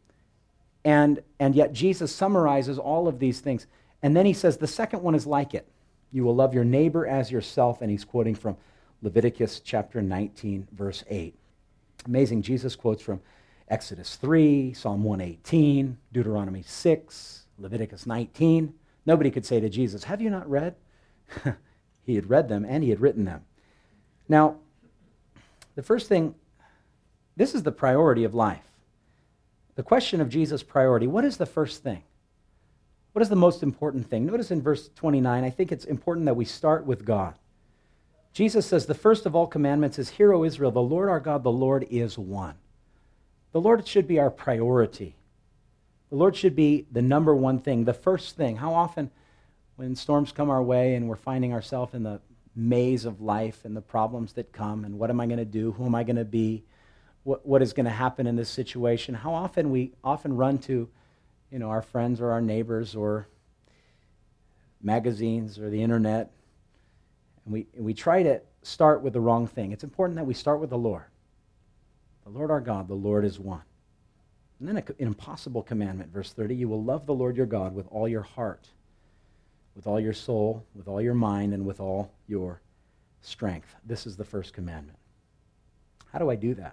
And, and yet Jesus summarizes all of these things. And then he says the second one is like it. You will love your neighbor as yourself. And he's quoting from Leviticus chapter nineteen, verse eight. Amazing. Jesus quotes from Exodus three, Psalm one eighteen, Deuteronomy six, Leviticus nineteen. Nobody could say to Jesus, have you not read? He had read them and he had written them. Now, the first thing, this is the priority of life. The question of Jesus' priority, what is the first thing? What is the most important thing? Notice in verse twenty-nine, I think it's important that we start with God. Jesus says, the first of all commandments is, Hear, O Israel, the Lord our God, the Lord is one. The Lord should be our priority. The Lord should be the number one thing, the first thing. How often when storms come our way and we're finding ourselves in the maze of life and the problems that come and what am I going to do, who am I going to be, what, what is going to happen in this situation, how often we often run to, you know, our friends or our neighbors or magazines or the internet, and we, and we try to start with the wrong thing. It's important that we start with the Lord. The Lord our God, the Lord is one. And then an impossible commandment, verse thirty, you will love the Lord your God with all your heart, with all your soul, with all your mind, and with all your strength. This is the first commandment. How do I do that?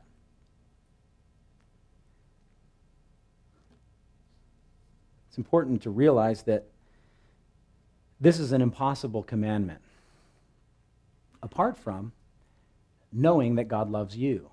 It's important to realize that this is an impossible commandment, apart from knowing that God loves you.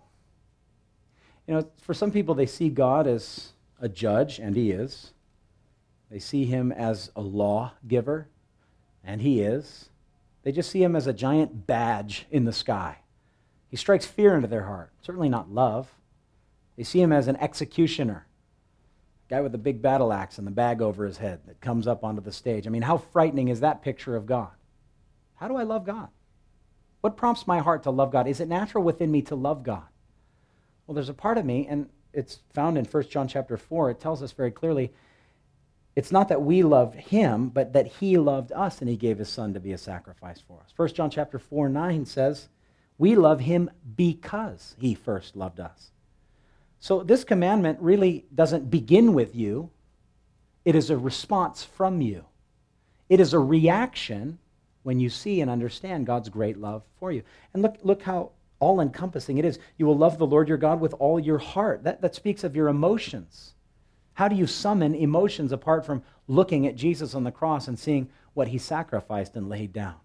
You know, for some people, they see God as a judge, and he is. They see him as a lawgiver, and he is. They just see him as a giant badge in the sky. He strikes fear into their heart, certainly not love. They see him as an executioner, a guy with a big battle axe and the bag over his head that comes up onto the stage. I mean, how frightening is that picture of God? How do I love God? What prompts my heart to love God? Is it natural within me to love God? Well, there's a part of me, and it's found in First John chapter four. It tells us very clearly, it's not that we love him, but that he loved us and he gave his son to be a sacrifice for us. First John chapter four, nine says, we love him because he first loved us. So this commandment really doesn't begin with you. It is a response from you. It is a reaction when you see and understand God's great love for you. And look, look how all-encompassing it is. You will love the Lord your God with all your heart. That, that speaks of your emotions. How do you summon emotions apart from looking at Jesus on the cross and seeing what he sacrificed and laid down?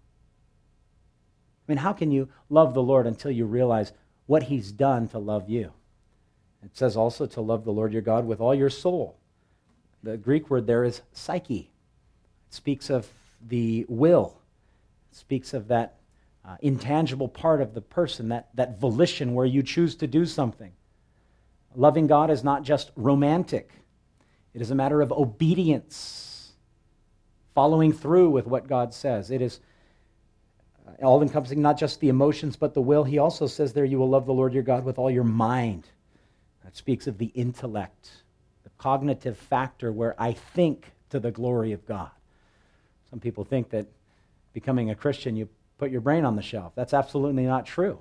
I mean, how can you love the Lord until you realize what he's done to love you? It says also to love the Lord your God with all your soul. The Greek word there is psyche. It speaks of the will. It speaks of that Uh, intangible part of the person, that, that volition where you choose to do something. Loving God is not just romantic. It is a matter of obedience, following through with what God says. It is uh, all-encompassing, not just the emotions, but the will. He also says there, you will love the Lord your God with all your mind. That speaks of the intellect, the cognitive factor where I think to the glory of God. Some people think that becoming a Christian, you put your brain on the shelf. That's absolutely not true.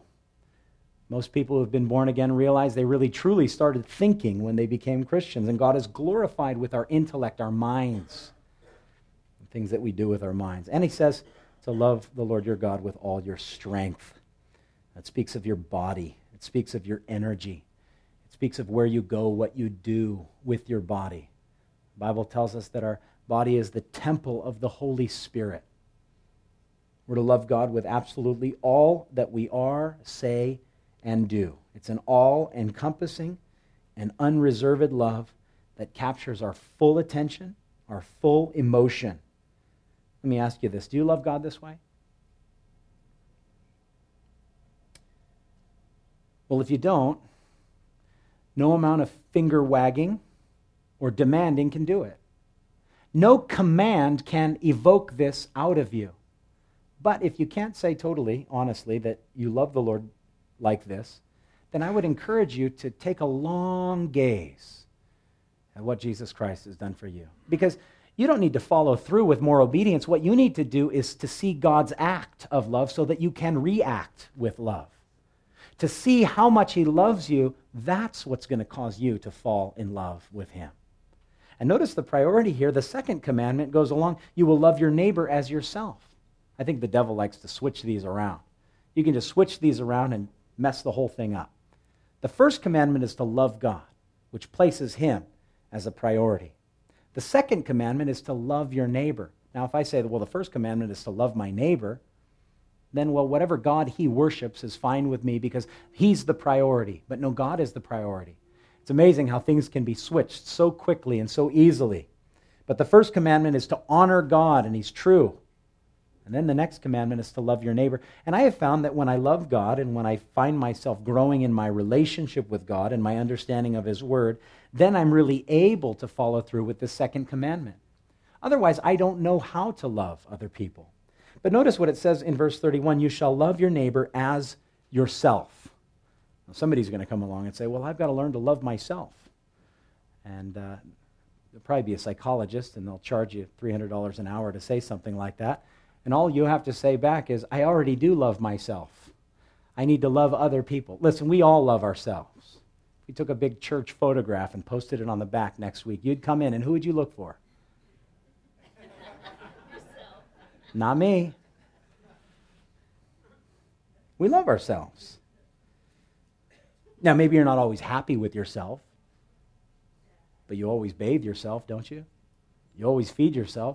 Most people who have been born again realize they really truly started thinking when they became Christians, and God is glorified with our intellect, our minds, the things that we do with our minds. And he says to love the Lord your God with all your strength. That speaks of your body. It speaks of your energy. It speaks of where you go, what you do with your body. The Bible tells us that our body is the temple of the Holy Spirit. We're to love God with absolutely all that we are, say, and do. It's an all-encompassing and unreserved love that captures our full attention, our full emotion. Let me ask you this. Do you love God this way? Well, if you don't, no amount of finger wagging or demanding can do it. No command can evoke this out of you. But if you can't say totally, honestly, that you love the Lord like this, then I would encourage you to take a long gaze at what Jesus Christ has done for you. Because you don't need to follow through with more obedience. What you need to do is to see God's act of love so that you can react with love. To see how much he loves you, that's what's going to cause you to fall in love with him. And notice the priority here. The second commandment goes along, you will love your neighbor as yourself. I think the devil likes to switch these around. You can just switch these around and mess the whole thing up. The first commandment is to love God, which places him as a priority. The second commandment is to love your neighbor. Now, if I say, well, the first commandment is to love my neighbor, then, well, whatever God he worships is fine with me because he's the priority. But no, God is the priority. It's amazing how things can be switched so quickly and so easily. But the first commandment is to honor God, and he's true. And then the next commandment is to love your neighbor. And I have found that when I love God and when I find myself growing in my relationship with God and my understanding of his word, then I'm really able to follow through with the second commandment. Otherwise, I don't know how to love other people. But notice what it says in verse thirty-one, you shall love your neighbor as yourself. Now, somebody's going to come along and say, well, I've got to learn to love myself. And uh, there'll probably be a psychologist, and they'll charge you three hundred dollars an hour to say something like that. And all you have to say back is, I already do love myself. I need to love other people. Listen, we all love ourselves. If we took a big church photograph and posted it on the back next week, you'd come in, and who would you look for? Not me. We love ourselves. Now, maybe you're not always happy with yourself, but you always bathe yourself, don't you? You always feed yourself.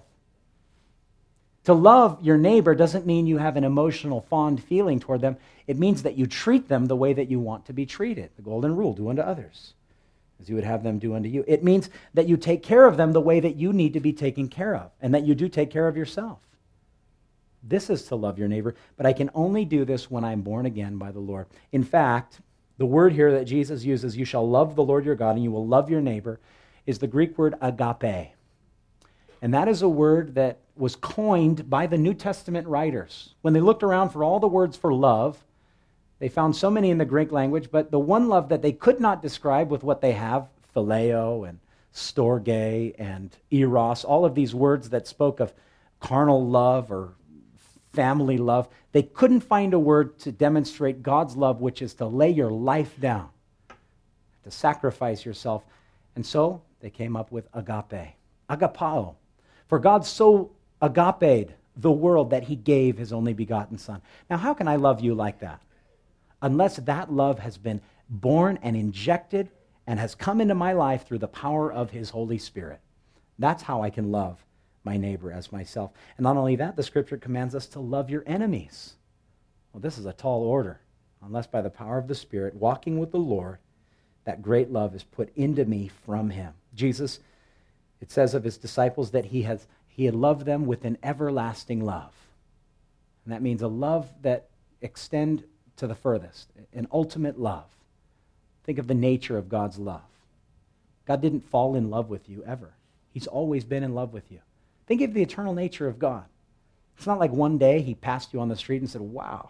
To love your neighbor doesn't mean you have an emotional, fond feeling toward them. It means that you treat them the way that you want to be treated. The golden rule, do unto others as you would have them do unto you. It means that you take care of them the way that you need to be taken care of, and that you do take care of yourself. This is to love your neighbor, but I can only do this when I'm born again by the Lord. In fact, the word here that Jesus uses, you shall love the Lord your God and you will love your neighbor, is the Greek word agape. And that is a word that was coined by the New Testament writers. When they looked around for all the words for love, they found so many in the Greek language, but the one love that they could not describe with what they have, phileo and storge and eros, all of these words that spoke of carnal love or family love, they couldn't find a word to demonstrate God's love, which is to lay your life down, to sacrifice yourself. And so they came up with agape, agapao. For God so agaped the world that he gave his only begotten Son. Now, how can I love you like that? Unless that love has been born and injected and has come into my life through the power of his Holy Spirit. That's how I can love my neighbor as myself. And not only that, the scripture commands us to love your enemies. Well, this is a tall order. Unless by the power of the Spirit, walking with the Lord, that great love is put into me from him. Jesus, it says of his disciples that he has he had loved them with an everlasting love. And that means a love that extends to the furthest, an ultimate love. Think of the nature of God's love. God didn't fall in love with you ever. He's always been in love with you. Think of the eternal nature of God. It's not like one day he passed you on the street and said, wow,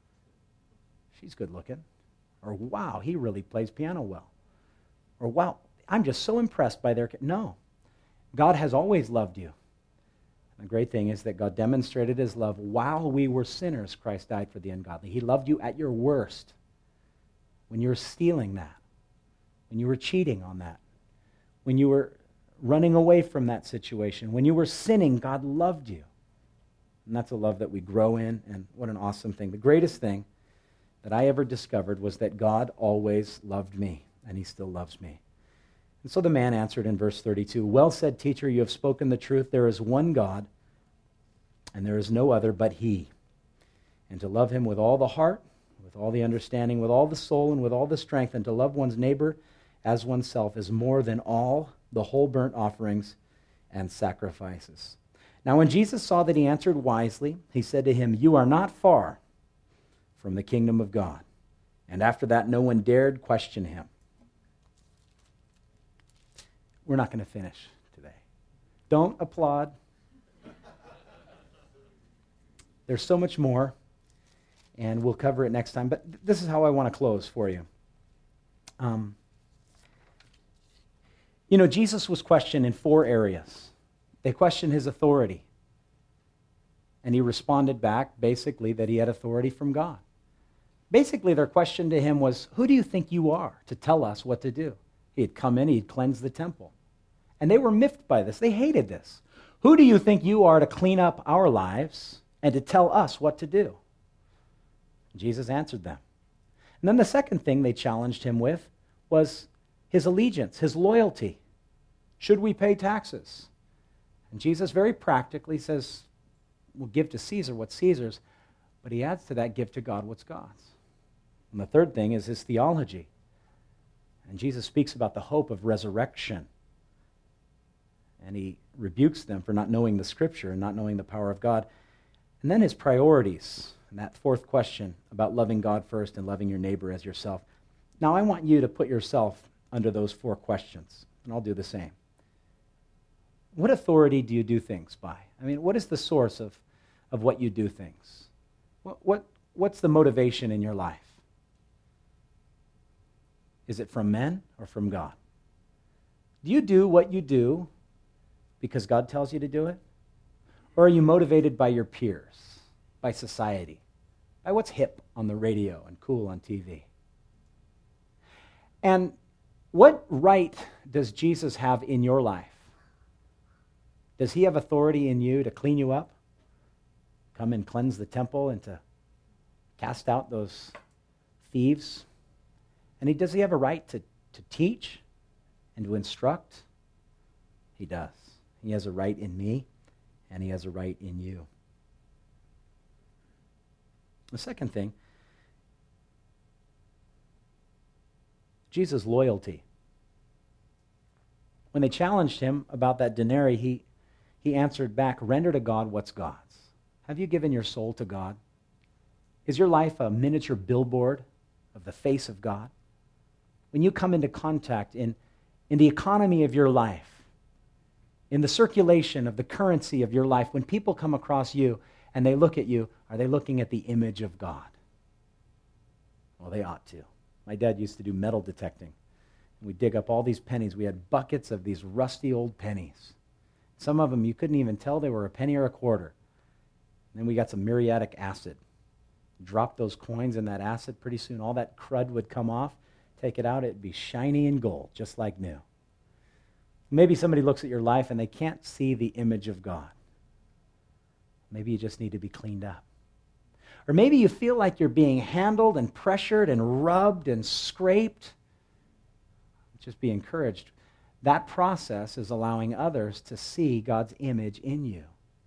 she's good looking. Or wow, he really plays piano well. Or wow, I'm just so impressed by their... No. God has always loved you. And the great thing is that God demonstrated his love while we were sinners. Christ died for the ungodly. He loved you at your worst. When you were stealing that. When you were cheating on that. When you were running away from that situation. When you were sinning, God loved you. And that's a love that we grow in, and what an awesome thing. The greatest thing that I ever discovered was that God always loved me, and he still loves me. And so the man answered in verse thirty-two, well said, teacher, you have spoken the truth. There is one God, and there is no other but he. And to love him with all the heart, with all the understanding, with all the soul, and with all the strength, and to love one's neighbor as oneself is more than all the whole burnt offerings and sacrifices. Now when Jesus saw that he answered wisely, he said to him, you are not far from the kingdom of God. And after that, no one dared question him. We're not going to finish today. Don't applaud. There's so much more, and we'll cover it next time. But this is how I want to close for you. Um, you know, Jesus was questioned in four areas. They questioned his authority. And he responded back, basically, that he had authority from God. Basically, their question to him was, who do you think you are to tell us what to do? He had come in, he had cleansed the temple. And they were miffed by this. They hated this. Who do you think you are to clean up our lives and to tell us what to do? Jesus answered them. And then the second thing they challenged him with was his allegiance, his loyalty. Should we pay taxes? And Jesus very practically says, we'll give to Caesar what's Caesar's, but he adds to that, give to God what's God's. And the third thing is his theology. And Jesus speaks about the hope of resurrection. And he rebukes them for not knowing the Scripture and not knowing the power of God. And then his priorities, and that fourth question about loving God first and loving your neighbor as yourself. Now I want you to put yourself under those four questions, and I'll do the same. What authority do you do things by? I mean, what is the source of, of what you do things? What, what What's the motivation in your life? Is it from men or from God? Do you do what you do because God tells you to do it? Or are you motivated by your peers, by society, by what's hip on the radio and cool on T V? And what right does Jesus have in your life? Does he have authority in you to clean you up? Come and cleanse the temple and to cast out those thieves? And he, does he have a right to, to teach and to instruct? He does. He has a right in me, and he has a right in you. The second thing, Jesus' loyalty. When they challenged him about that denarii, he, he answered back, render to God what's God's. Have you given your soul to God? Is your life a miniature billboard of the face of God? When you come into contact in, in the economy of your life, in the circulation of the currency of your life, when people come across you and they look at you, are they looking at the image of God? Well, they ought to. My dad used to do metal detecting. We'd dig up all these pennies. We had buckets of these rusty old pennies. Some of them you couldn't even tell they were a penny or a quarter. And then we got some muriatic acid. Drop those coins in that acid, pretty soon all that crud would come off. Take it out, it'd be shiny and gold, just like new. Maybe somebody looks at your life and they can't see the image of God. Maybe you just need to be cleaned up. Or maybe you feel like you're being handled and pressured and rubbed and scraped. Just be encouraged. That process is allowing others to see God's image in you.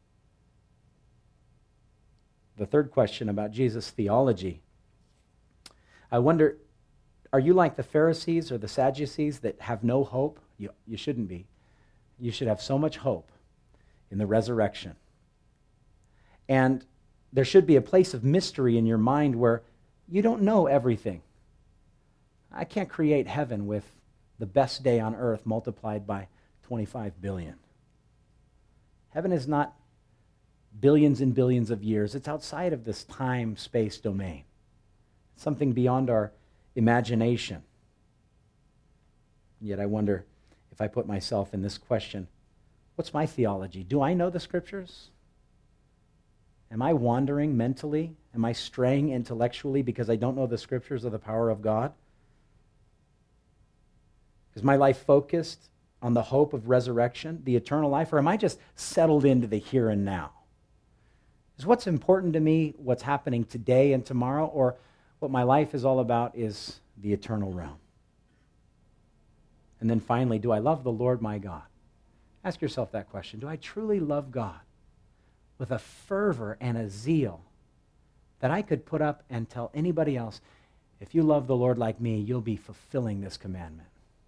The third question about Jesus' theology. I wonder, are you like the Pharisees or the Sadducees that have no hope? You, you shouldn't be. You should have so much hope in the resurrection. And there should be a place of mystery in your mind where you don't know everything. I can't create heaven with the best day on earth multiplied by twenty-five billion. Heaven is not billions and billions of years. It's outside of this time-space domain. It's something beyond our imagination. Yet I wonder if I put myself in this question, what's my theology? Do I know the Scriptures? Am I wandering mentally? Am I straying intellectually because I don't know the Scriptures or the power of God? Is my life focused on the hope of resurrection, the eternal life, or am I just settled into the here and now? Is what's important to me what's happening today and tomorrow, or what my life is all about is the eternal realm? And then finally, do I love the Lord my God? Ask yourself that question. Do I truly love God with a fervor and a zeal that I could put up and tell anybody else, if you love the Lord like me, you'll be fulfilling this commandment?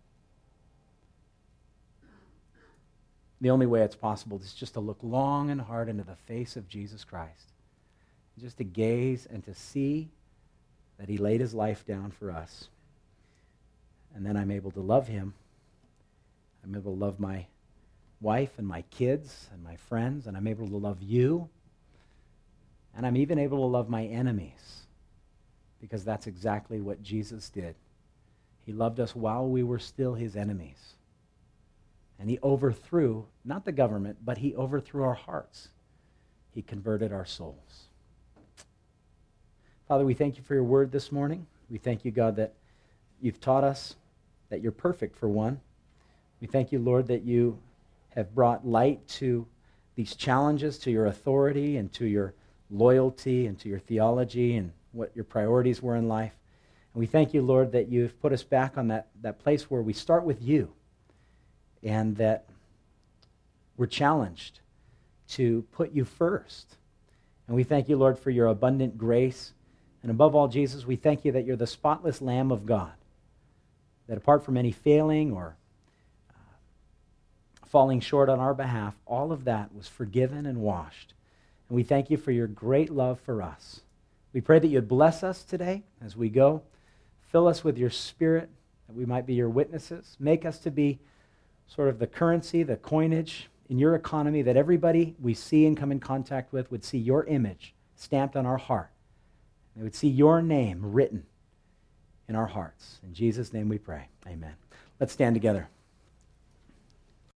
The only way it's possible is just to look long and hard into the face of Jesus Christ. Just to gaze and to see that he laid his life down for us. And then I'm able to love him. I'm able to love my wife and my kids and my friends, and I'm able to love you. And I'm even able to love my enemies, because that's exactly what Jesus did. He loved us while we were still his enemies. And he overthrew, not the government, but he overthrew our hearts. He converted our souls. Father, we thank you for your word this morning. We thank you, God, that you've taught us that you're perfect, for one. We thank you, Lord, that you have brought light to these challenges, to your authority and to your loyalty and to your theology and what your priorities were in life. And we thank you, Lord, that you've put us back on that, that place where we start with you, and that we're challenged to put you first. And we thank you, Lord, for your abundant grace. And above all, Jesus, we thank you that you're the spotless Lamb of God, that apart from any failing or uh, falling short on our behalf, all of that was forgiven and washed. And we thank you for your great love for us. We pray that you'd bless us today as we go. Fill us with your Spirit, that we might be your witnesses. Make us to be sort of the currency, the coinage in your economy, that everybody we see and come in contact with would see your image stamped on our heart. They would see your name written in our hearts. In Jesus' name we pray. Amen. Let's stand together.